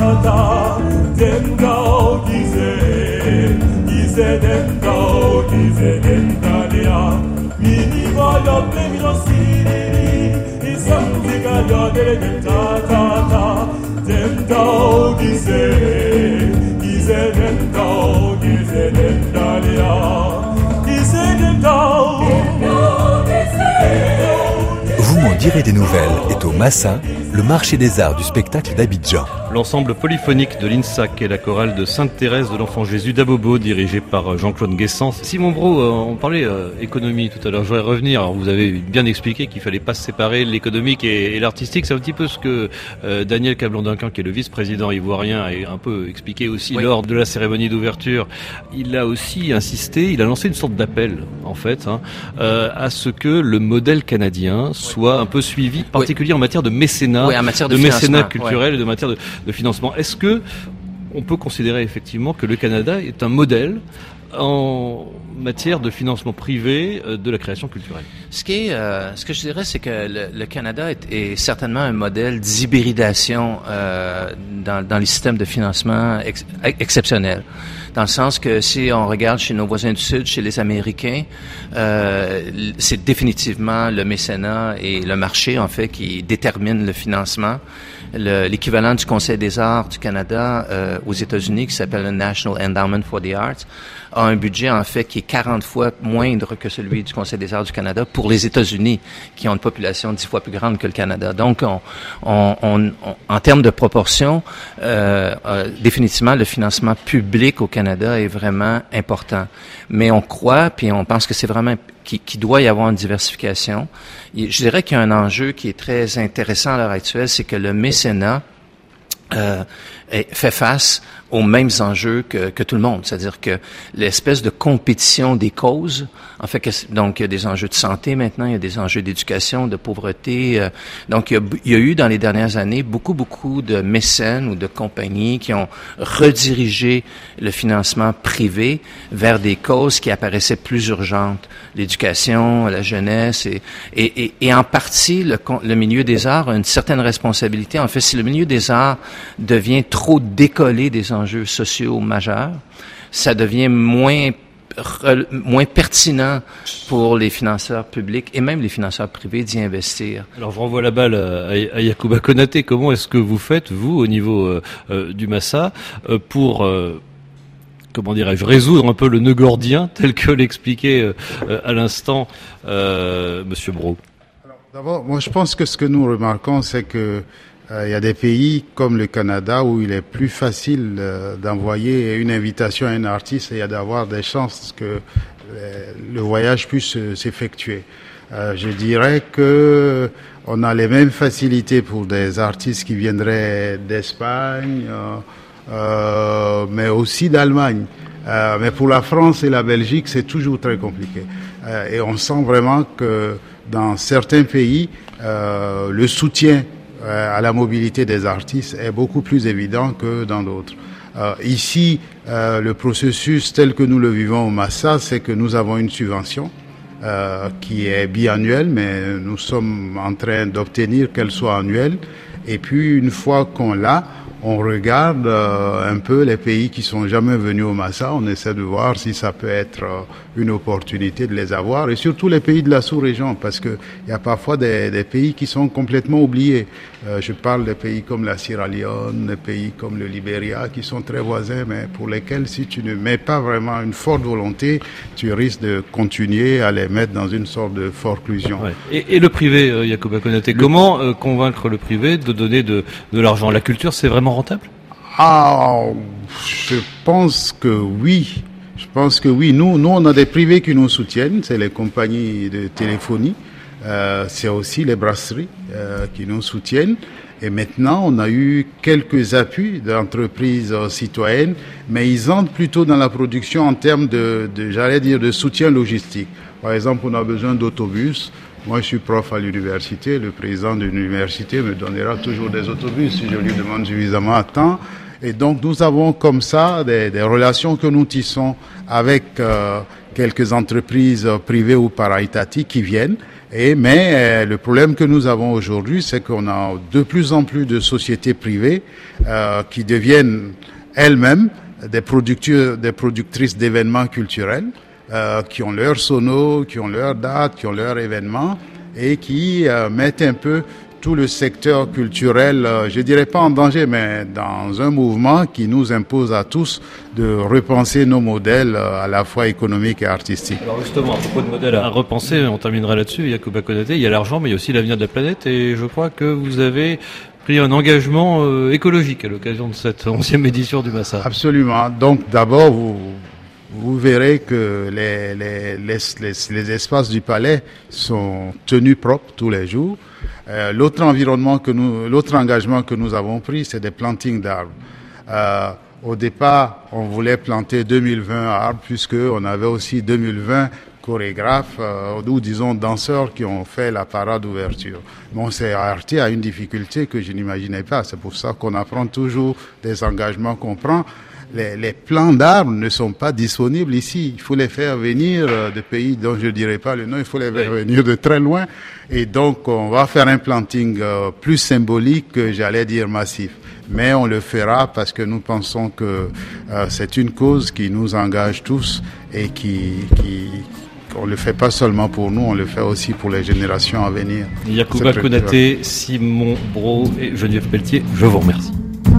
tata, dem go gize, gize dem go gize dem dalia. Mini voglio plemi lo siri, isam diga yo de dem tata, dem go gize, gize dem go gize dem dalia, gize dem go, gize. Vous m'en direz des nouvelles est au Massa, le marché des arts du spectacle d'Abidjan. L'ensemble polyphonique de l'INSAC et la chorale de Sainte-Thérèse de l'Enfant Jésus d'Abobo, dirigée par Jean-Claude Guessens. Simon Brault, on parlait euh, économie tout à l'heure, je voudrais revenir. Alors, vous avez bien expliqué qu'il fallait pas se séparer l'économique et, et l'artistique. C'est un petit peu ce que euh, Daniel Cablon-Duncan, qui est le vice-président ivoirien, a un peu expliqué aussi oui. lors de la cérémonie d'ouverture. Il a aussi insisté, il a lancé une sorte d'appel, en fait, hein, euh, à ce que le modèle canadien soit un peu suivi, en particulier oui. en matière de mécénat, oui, en matière de, de mécénat culturel ouais. et de matière de, de financement. Est-ce que on peut considérer effectivement que le Canada est un modèle en matière de financement privé de la création culturelle? Ce qui est, euh, ce que je dirais, c'est que le, le Canada est, est certainement un modèle d'hybridation euh, dans, dans les systèmes de financement ex, exceptionnel. Dans le sens que si on regarde chez nos voisins du Sud, chez les Américains, euh, c'est définitivement le mécénat et le marché, en fait, qui déterminent le financement. Le, l'équivalent du Conseil des arts du Canada euh, aux États-Unis, qui s'appelle le National Endowment for the Arts, a un budget, en fait, qui est quarante fois moindre que celui du Conseil des arts du Canada pour les États-Unis, qui ont une population dix fois plus grande que le Canada. Donc, on, on, on, on, en termes de proportion, euh, euh, définitivement, le financement public au Canada est vraiment important. Mais on croit, puis on pense que c'est vraiment qu'il qui doit y avoir une diversification. Je dirais qu'il y a un enjeu qui est très intéressant à l'heure actuelle, c'est que le mécénat euh, fait face aux mêmes enjeux que, que tout le monde. C'est-à-dire que l'espèce de compétition des causes, en fait, que, donc il y a des enjeux de santé maintenant, il y a des enjeux d'éducation, de pauvreté. Euh, donc il y, a, il y a eu dans les dernières années beaucoup, beaucoup de mécènes ou de compagnies qui ont redirigé le financement privé vers des causes qui apparaissaient plus urgentes. L'éducation, la jeunesse et, et, et, et en partie, le, le milieu des arts a une certaine responsabilité. En fait, si le milieu des arts devient trop décollé des enjeux sociaux majeurs, ça devient moins moins pertinent pour les financeurs publics et même les financeurs privés d'y investir. Alors je renvoie la balle à, à Yacouba Konaté. Comment est-ce que vous faites, vous, au niveau euh, euh, du Massa, euh, pour euh, comment dirais-je, résoudre un peu le nœud gordien tel que l'expliquait euh, à l'instant euh, Monsieur Brault? Alors, d'abord, moi je pense que ce que nous remarquons, c'est que Euh, il y a des pays comme le Canada où il est plus facile euh, d'envoyer une invitation à un artiste et d'avoir des chances que euh, le voyage puisse euh, s'effectuer. Euh, je dirais que on a les mêmes facilités pour des artistes qui viendraient d'Espagne, euh, euh, mais aussi d'Allemagne. Euh, mais pour la France et la Belgique, c'est toujours très compliqué. Euh, et on sent vraiment que dans certains pays, euh, le soutien à la mobilité des artistes est beaucoup plus évident que dans d'autres. Euh, ici, euh, le processus tel que nous le vivons au Massa, c'est que nous avons une subvention euh, qui est biannuelle, mais nous sommes en train d'obtenir qu'elle soit annuelle. Et puis, une fois qu'on l'a, on regarde euh, un peu les pays qui sont jamais venus au Massa. On essaie de voir si ça peut être euh, une opportunité de les avoir, et surtout les pays de la sous-région, parce que il y a parfois des, des pays qui sont complètement oubliés. Euh, je parle des pays comme la Sierra Leone, des pays comme le Libéria, qui sont très voisins, mais pour lesquels, si tu ne mets pas vraiment une forte volonté, tu risques de continuer à les mettre dans une sorte de forclusion. Ouais. Et, et le privé, euh, Yacouba Konaté, le... comment euh, convaincre le privé de donner de, de l'argent? La culture, c'est vraiment rentable? Ah, je pense que oui. Je pense que oui. Nous, nous, on a des privés qui nous soutiennent. C'est les compagnies de téléphonie. Euh, c'est aussi les brasseries euh, qui nous soutiennent. Et maintenant, on a eu quelques appuis d'entreprises euh, citoyennes, mais ils entrent plutôt dans la production en termes de, de, j'allais dire, de soutien logistique. Par exemple, on a besoin d'autobus. Moi, je suis prof à l'université. Le président de l'université me donnera toujours des autobus si je lui demande suffisamment à temps. Et donc, nous avons comme ça des, des relations que nous tissons avec euh, quelques entreprises privées ou para-étatiques qui viennent. Et, mais euh, le problème que nous avons aujourd'hui, c'est qu'on a de plus en plus de sociétés privées euh, qui deviennent elles-mêmes des producteurs, des productrices d'événements culturels, euh, qui ont leur sono, qui ont leur date, qui ont leur événement et qui euh, mettent un peu tout le secteur culturel, euh, je dirais pas en danger, mais dans un mouvement qui nous impose à tous de repenser nos modèles euh, à la fois économiques et artistiques. Alors justement, à propos de modèles à repenser, on terminera là-dessus, Yacouba Konaté, il y a l'argent, mais il y a aussi l'avenir de la planète, et je crois que vous avez pris un engagement euh, écologique à l'occasion de cette onzième édition du Massa. Absolument. Donc d'abord, vous, vous verrez que les, les, les, les, les espaces du palais sont tenus propres tous les jours. Euh, l'autre environnement que nous, l'autre engagement que nous avons pris, c'est des plantings d'arbres. Euh, au départ, on voulait planter deux mille vingt arbres, puisque on avait aussi deux mille vingt chorégraphes euh, ou disons danseurs qui ont fait la parade d'ouverture. Mais on s'est heurté à une difficulté que je n'imaginais pas. C'est pour ça qu'on apprend toujours des engagements qu'on prend. Les, les plants d'arbres ne sont pas disponibles ici. Il faut les faire venir euh, de pays dont je ne dirai pas le nom. Il faut les faire venir de très loin. Et donc, on va faire un planting euh, plus symbolique que j'allais dire massif. Mais on le fera parce que nous pensons que euh, c'est une cause qui nous engage tous et qui, qui on le fait pas seulement pour nous, on le fait aussi pour les générations à venir. Yacouba Konaté, Simon Brault et Geneviève Pelletier, je vous remercie.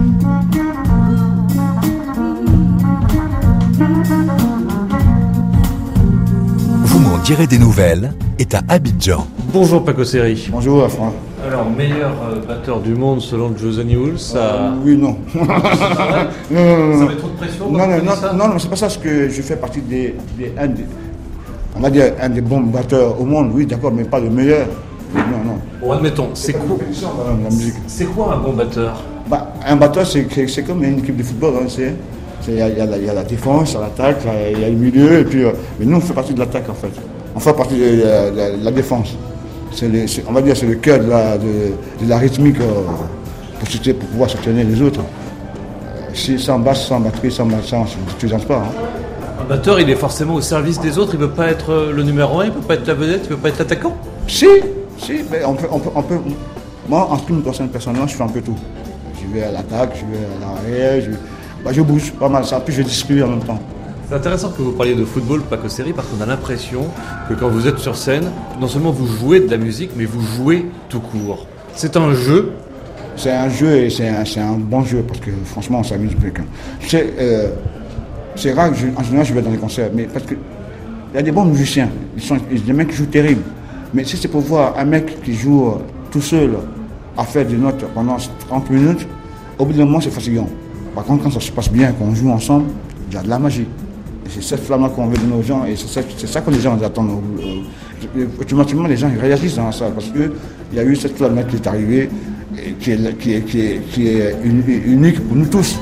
Vous m'en direz des nouvelles est à Abidjan. Bonjour Paco Seri. Bonjour Afra. Alors, meilleur euh, batteur du monde selon Josani Wool, ça... Euh, oui, non. non, non, non. Ça met trop de pression. Non, non, non, non, non, non, c'est pas ça, parce que je fais partie des, des, un des, on va dire, un des bons batteurs au monde, oui, d'accord, mais pas le meilleur. Non, non. Bon, admettons, c'est quoi, la musique. C'est quoi un bon batteur? Bah, un batteur, c'est, c'est comme une équipe de football, hein, c'est... Il y, y, y a la défense, il y a l'attaque, il y a le milieu, et puis, euh, mais nous on fait partie de l'attaque en fait. On fait partie de, de, de, de la défense. C'est le, c'est, on va dire c'est le cœur de la, de, de la rythmique euh, pour, pour pouvoir soutenir les autres. Euh, si, sans basse, sans batterie, sans sans, tu ne danses pas. Hein. Un batteur, il est forcément au service des autres, il ne peut pas être le numéro un, il ne peut pas être la vedette, il ne peut pas être l'attaquant. Si, si, mais on peut, on peut, on peut. Moi, en ce qui me concerne personnellement, je fais un peu tout. Je vais à l'attaque, je vais à l'arrière, je Bah, je bouge pas mal, ça, puis je distribue en même temps. C'est intéressant que vous parliez de football, Paco Seri, parce qu'on a l'impression que quand vous êtes sur scène, non seulement vous jouez de la musique, mais vous jouez tout court. C'est un jeu. C'est un jeu et c'est un, c'est un bon jeu, parce que franchement, on s'amuse beaucoup. C'est, euh, c'est rare que, je, en général, je vais dans les concerts, mais parce que il y a des bons musiciens, ils sont, des mecs qui jouent terribles. Mais si c'est pour voir un mec qui joue tout seul à faire des notes pendant trente minutes, au bout d'un moment, c'est fatigant. Par contre, quand ça se passe bien, quand on joue ensemble, il y a de la magie. Et c'est cette flamme-là qu'on veut donner aux gens, et c'est ça, c'est ça que les gens attendent. Automatiquement, les gens ils réagissent dans ça, parce qu'il y a eu cette flamme-là qui est arrivée, et qui est, qui est, qui est, qui est unique pour nous tous.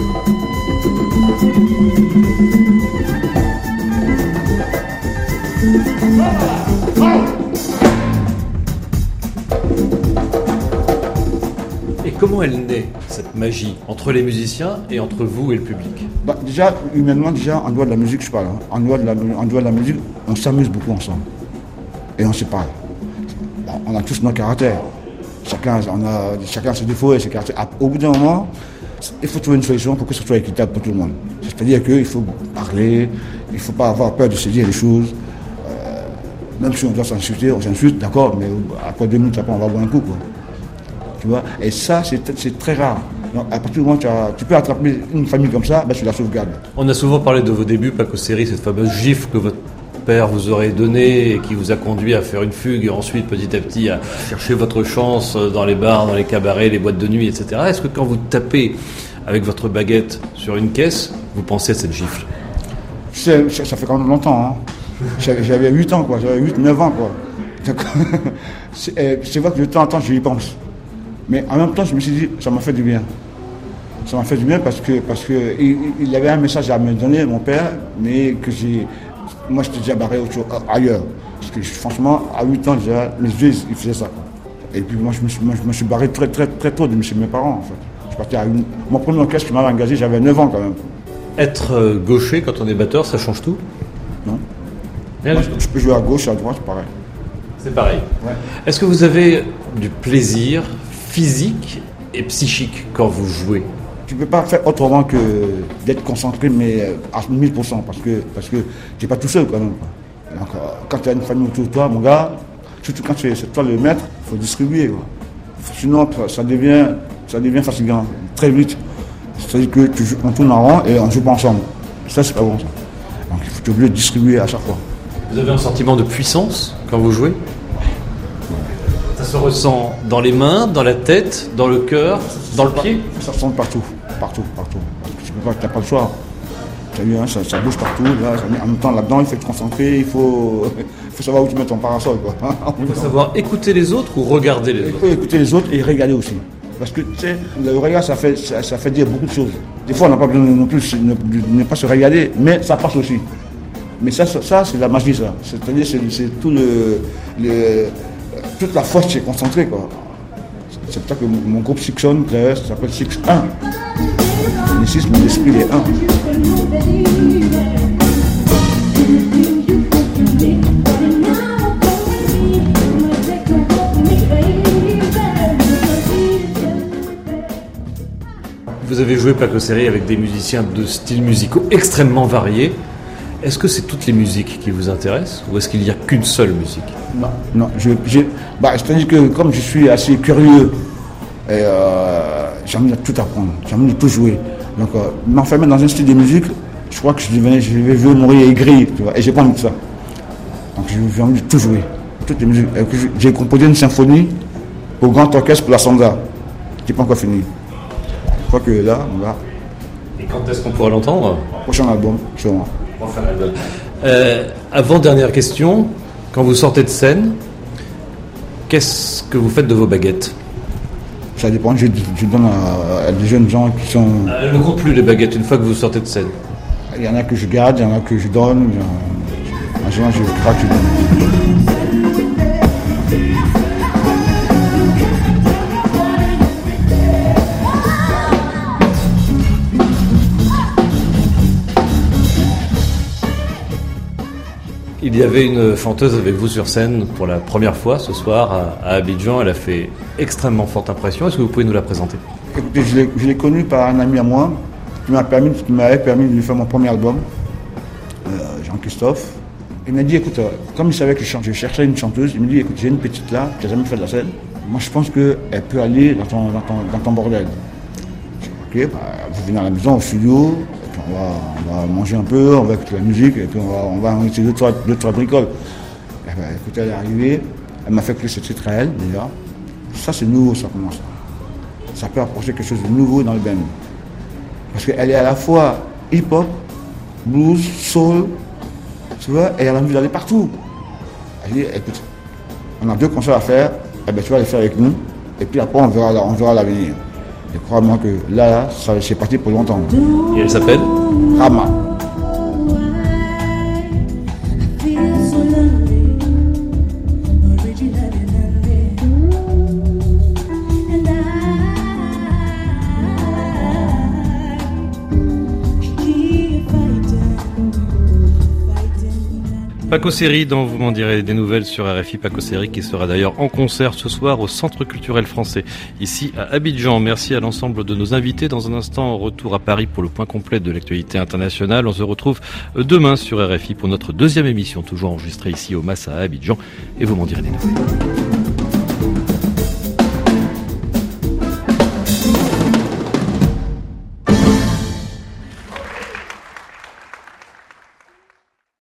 Et comment elle naît, cette magie, entre les musiciens et entre vous et le public? Bah, déjà, humainement, déjà, en dehors de la musique, je parle. Hein. En, dehors de la, en dehors de la musique, on s'amuse beaucoup ensemble. Et on se parle. Bon, on a tous nos caractères. Chacun, on a, chacun ses défauts et ses caractères. Au bout d'un moment, il faut trouver une solution pour que ce soit équitable pour tout le monde. C'est-à-dire qu'il faut parler, il ne faut pas avoir peur de se dire les choses. Euh, même si on doit s'insulter, on s'insulte, d'accord, mais après deux minutes, après, on va boire un coup, quoi. Tu vois, et ça, c'est, c'est très rare. Donc, à partir du moment où tu, as, tu peux attraper une famille comme ça, ben, tu la sauvegardes. On a souvent parlé de vos débuts, Paco Seri, cette fameuse gifle que votre père vous aurait donnée et qui vous a conduit à faire une fugue et ensuite, petit à petit, à chercher votre chance dans les bars, dans les cabarets, les boîtes de nuit, et cetera. Est-ce que quand vous tapez avec votre baguette sur une caisse, vous pensez à cette gifle? c'est, Ça fait quand même longtemps. Hein. J'avais, j'avais huit ans, quoi. J'avais huit neuf ans, quoi. c'est, c'est vrai que de temps en temps, j'y pense. Mais en même temps, je me suis dit, ça m'a fait du bien. Ça m'a fait du bien parce que parce que il, il avait un message à me donner, mon père, mais que j'ai, moi, j'étais déjà barré autre chose, ailleurs. Parce que franchement, à huit ans déjà, mes yeux, ils faisaient ça. Et puis moi, je me suis, moi, je me suis barré très très très tôt de chez mes parents, en fait. Je suis parti à une... Mon premier orchestre qui m'avait engagé, j'avais neuf ans quand même. Être gaucher quand on est batteur, ça change tout? Non. Moi, je peux jouer à gauche, à droite, c'est pareil. C'est pareil. Ouais. Est-ce que vous avez du plaisir physique et psychique quand vous jouez? Tu ne peux pas faire autrement que d'être concentré, mais à mille pour cent, parce que, parce que tu n'es pas tout seul quand même. Donc, quand tu as une famille autour de toi, mon gars, surtout quand c'est toi le maître, il faut distribuer. Quoi. Sinon, ça devient, ça devient fatigant, très vite. C'est-à-dire que tu joues, on tourne en rond et on ne joue pas ensemble. Ça, c'est pas bon, ça. Donc, il faut te obligé de distribuer à chaque fois. Vous avez un sentiment de puissance quand vous jouez? Ça se ressent dans les mains, dans la tête, dans le cœur, dans le pied? Ça se sent partout, partout, partout. Tu n'as pas le choix. Tu as vu, hein, ça, ça bouge partout. Là, en même temps, là-dedans, il faut être concentré, il faut, il faut savoir où tu mets ton parasol. Quoi. Il faut savoir écouter les autres ou regarder les il autres? Il faut écouter les autres et regarder aussi. Parce que, tu sais, le regard, ça fait, ça, ça fait dire beaucoup de choses. Des fois, on n'a pas besoin non plus de ne pas se regarder, mais ça passe aussi. Mais ça, ça, ça c'est la magie, ça. C'est-à-dire, c'est, c'est tout le, le, toute la force qui est concentrée, quoi. C'est pour ça que mon groupe Sixon, ça s'appelle Six un. Les six, mais l'esprit est un. Vous avez joué Paco Seri avec des musiciens de styles musicaux extrêmement variés. Est-ce que c'est toutes les musiques qui vous intéressent ou est-ce qu'il n'y a qu'une seule musique? Non, non. Je, je, bah, c'est-à-dire que comme je suis assez curieux, et, euh, j'ai envie de tout apprendre, j'ai envie de tout jouer. Donc, euh, m'enfermer dans un style de musique, je crois que je, devenais, je vais jouer mourir aigri, tu vois, et j'ai pas envie de ça. Donc, j'ai envie de tout jouer, toutes les musiques. J'ai composé une symphonie au grand orchestre pour la Sanda, qui n'est pas encore finie. Je crois que là, on va. Et quand est-ce qu'on pourra l'entendre? Prochain album, sûrement. Euh, avant dernière question, quand vous sortez de scène, qu'est-ce que vous faites de vos baguettes? Ça dépend, je, je donne à, à des jeunes gens qui sont... Elles ne comptent plus les baguettes une fois que vous sortez de scène? Il y en a que je garde, il y en a que je donne, en général je crois que je donne. Il y avait une chanteuse avec vous sur scène pour la première fois ce soir à, à Abidjan. Elle a fait extrêmement forte impression. Est-ce que vous pouvez nous la présenter? Écoutez, je l'ai, je l'ai connue par un ami à moi qui, m'a permis, qui m'avait permis de lui faire mon premier album, euh, Jean-Christophe. Il m'a dit, écoute, comme il savait que je cherchais une chanteuse, il m'a dit, écoute, j'ai une petite là qui n'a jamais fait de la scène. Moi, je pense qu'elle peut aller dans ton, dans ton, dans ton bordel. J'ai dit, ok, bah, vous venez à la maison, au studio. On va, on va manger un peu, on va écouter la musique, et puis on va, on va en essayer deux, trois, deux, trois bricoles. Et ben, écoutez, elle est arrivée, elle m'a fait écouter ce titre à elle, déjà. Ça, c'est nouveau, ça commence. Ça peut approcher quelque chose de nouveau dans le band. Parce qu'elle est à la fois hip-hop, blues, soul, tu vois, et elle a envie d'aller partout. Elle dit, écoute, on a deux concerts à faire, et ben, tu vas les faire avec nous, et puis après, on verra, on verra l'avenir. Et crois-moi que là, ça, c'est parti pour longtemps. Et elle s'appelle Rama. Paco Seri, dont vous m'en direz des nouvelles sur R F I. Paco Seri qui sera d'ailleurs en concert ce soir au Centre culturel français, ici à Abidjan. Merci à l'ensemble de nos invités. Dans un instant, retour à Paris pour le point complet de l'actualité internationale. On se retrouve demain sur R F I pour notre deuxième émission, toujours enregistrée ici au Massa à Abidjan. Et vous m'en direz des nouvelles.